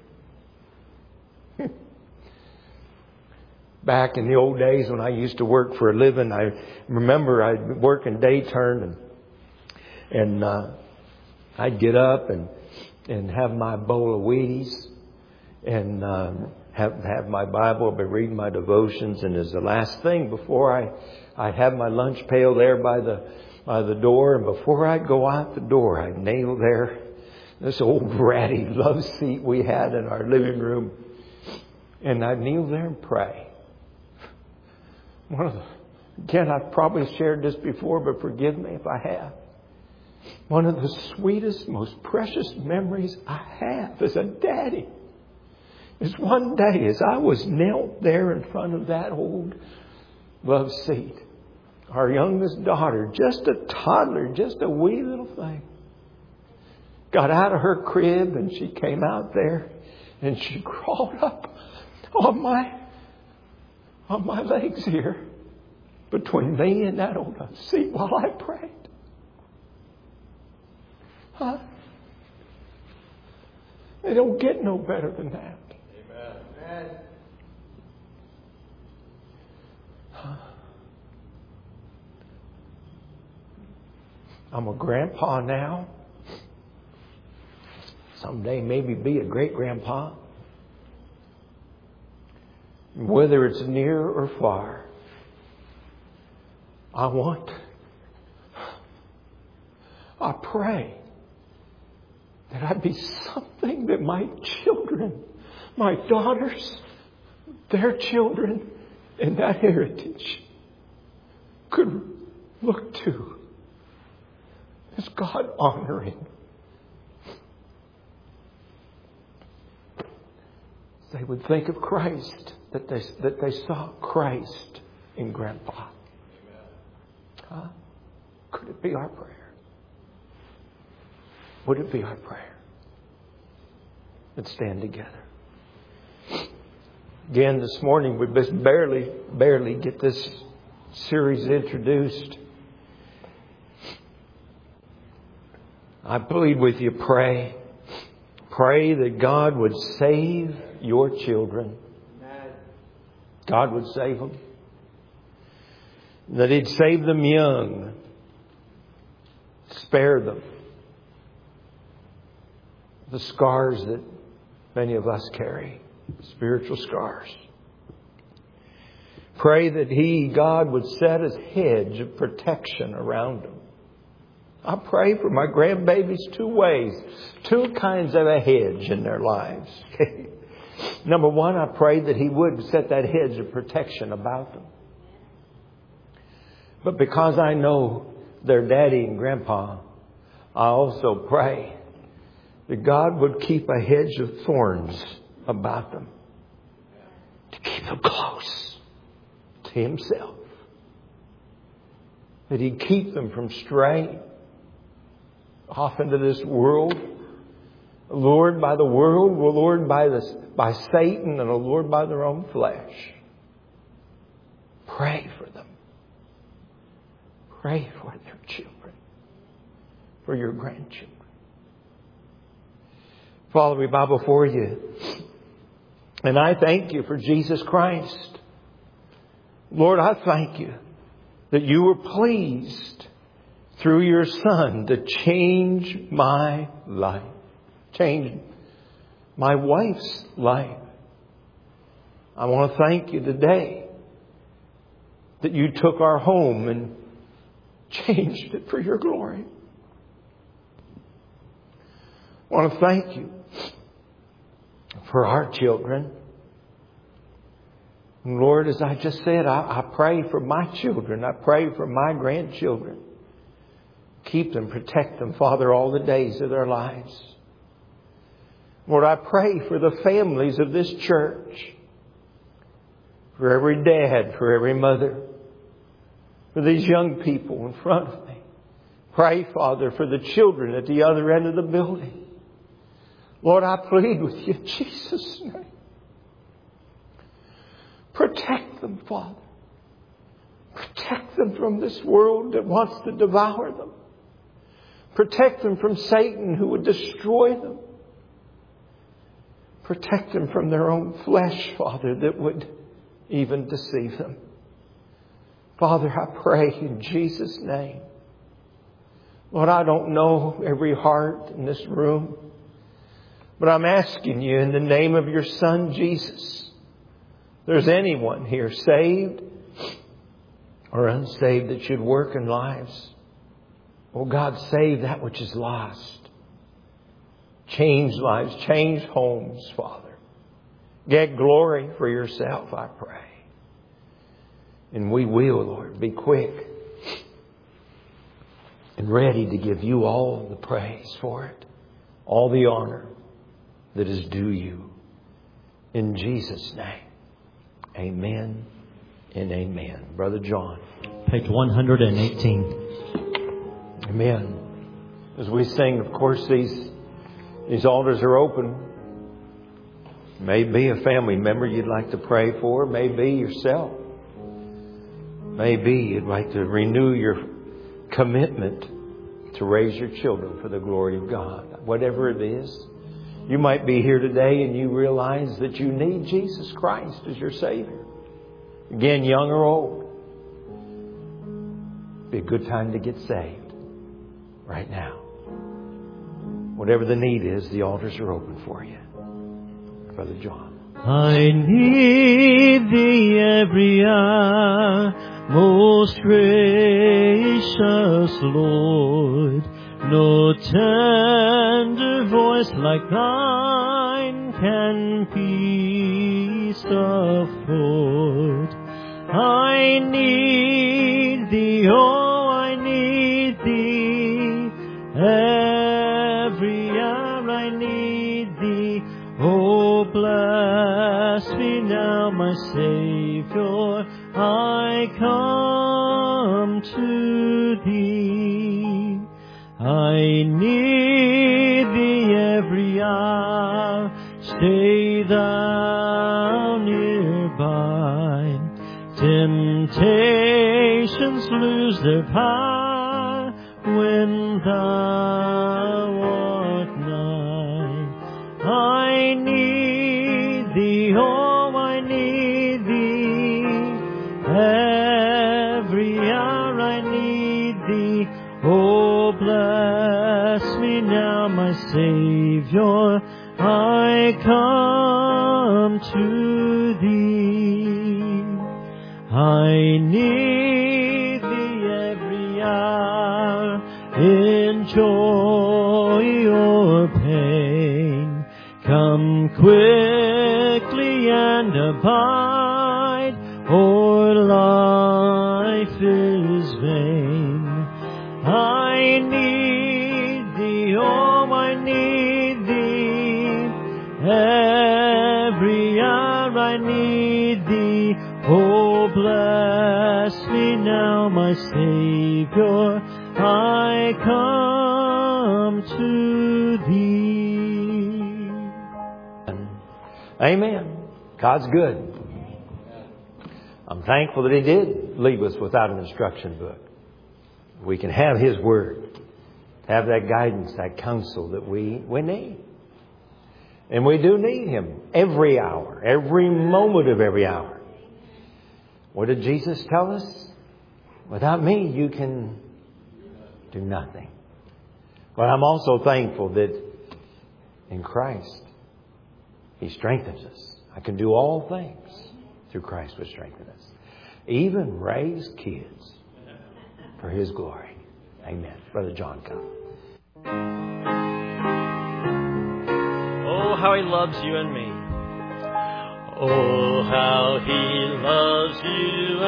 C: Back in the old days when I used to work for a living, I remember I'd work in day turn, and and uh, I'd get up and and have my bowl of Wheaties and uh, have have my Bible, be reading my devotions, and as the last thing before I I'd have my lunch pail there by the by the door, and before I'd go out the door, I'd nail there this old ratty love seat we had in our living room, and I'd kneel there and pray. One of the, again, I've probably shared this before, but forgive me if I have. One of the sweetest, most precious memories I have as a daddy is one day as I was knelt there in front of that old love seat. Our youngest daughter, just a toddler, just a wee little thing, got out of her crib and she came out there and she crawled up on my on my legs here between me and that old seat while I prayed. Huh? They don't get no better than that. Amen. Huh? I'm a grandpa now. Someday maybe be a great grandpa. Whether it's near or far, I want, I pray that I be something that my children, my daughters, their children, and that heritage could look to as God honoring. They would think of Christ, that they that they saw Christ in Grandpa. Amen. Huh? Could it be our prayer? Would it be our prayer? Let's stand together. Again, this morning we just barely, barely get this series introduced. I plead with you, pray. Pray that God would save your children. God would save them. That He'd save them young. Spare them the scars that many of us carry. Spiritual scars. Pray that He, God, would set His hedge of protection around them. I pray for my grandbabies two ways. Two kinds of a hedge in their lives. Number one, I pray that He would set that hedge of protection about them. But because I know their daddy and grandpa, I also pray that God would keep a hedge of thorns about them. To keep them close to Himself. That He'd keep them from straying off into this world, lured by the world, lured by this, by Satan, and lured by their own flesh. Pray for them. Pray for their children, for your grandchildren. Father, we bow before you, and I thank you for Jesus Christ. Lord, I thank you that you were pleased through your Son to change my life. Change my wife's life. I want to thank you today that you took our home and changed it for your glory. I want to thank you for our children. And Lord, as I just said, I, I pray for my children. I pray for my grandchildren. Keep them, protect them, Father, all the days of their lives. Lord, I pray for the families of this church. For every dad, for every mother. For these young people in front of me. Pray, Father, for the children at the other end of the building. Lord, I plead with you in Jesus' name. Protect them, Father. Protect them from this world that wants to devour them. Protect them from Satan who would destroy them. Protect them from their own flesh, Father, that would even deceive them. Father, I pray in Jesus' name. Lord, I don't know every heart in this room, but I'm asking you in the name of your Son, Jesus, if there's anyone here saved or unsaved that should work in lives, oh God, save that which is lost. Change lives, change homes, Father. Get glory for yourself, I pray. And we will, Lord, be quick and ready to give you all the praise for it, all the honor that is due you. In Jesus' name, amen and amen. Brother John.
B: Page one hundred eighteen.
C: Amen. As we sing, of course, these, these altars are open. Maybe a family member you'd like to pray for. Maybe yourself. Maybe you'd like to renew your commitment to raise your children for the glory of God. Whatever it is. You might be here today and you realize that you need Jesus Christ as your Savior. Again, young or old. Be a good time to get saved right now. Whatever the need is, the altars are open for you. Brother John.
F: I need thee every hour, most gracious Lord. No tender voice like thine can peace afford. I need thee, oh, I need thee. Every hour I need thee. Oh, bless me now, my Savior. I come to thee. I need thee every hour. Stay thou nearby. Temptations lose their power when thou art nigh. I need thee, oh, I need thee. Every hour I need thee. Oh, bless me now, my Savior. I come to thee. I need thee every hour, in joy or pain. Come quickly and abide, or life is vain. I need thee, oh, I need thee. Every hour I need thee. Oh, bless me now, my Savior. I come to thee.
C: Amen. God's good. I'm thankful that He did leave us without an instruction book. We can have His Word, have that guidance, that counsel that we, we need. And we do need Him every hour, every moment of every hour. What did Jesus tell us? Without me, you can do nothing. But I'm also thankful that in Christ, He strengthens us. I can do all things through Christ which strengthens us. Even raise kids for His glory. Amen. Brother John, come.
B: Oh, how He loves you and me. Oh, how He loves you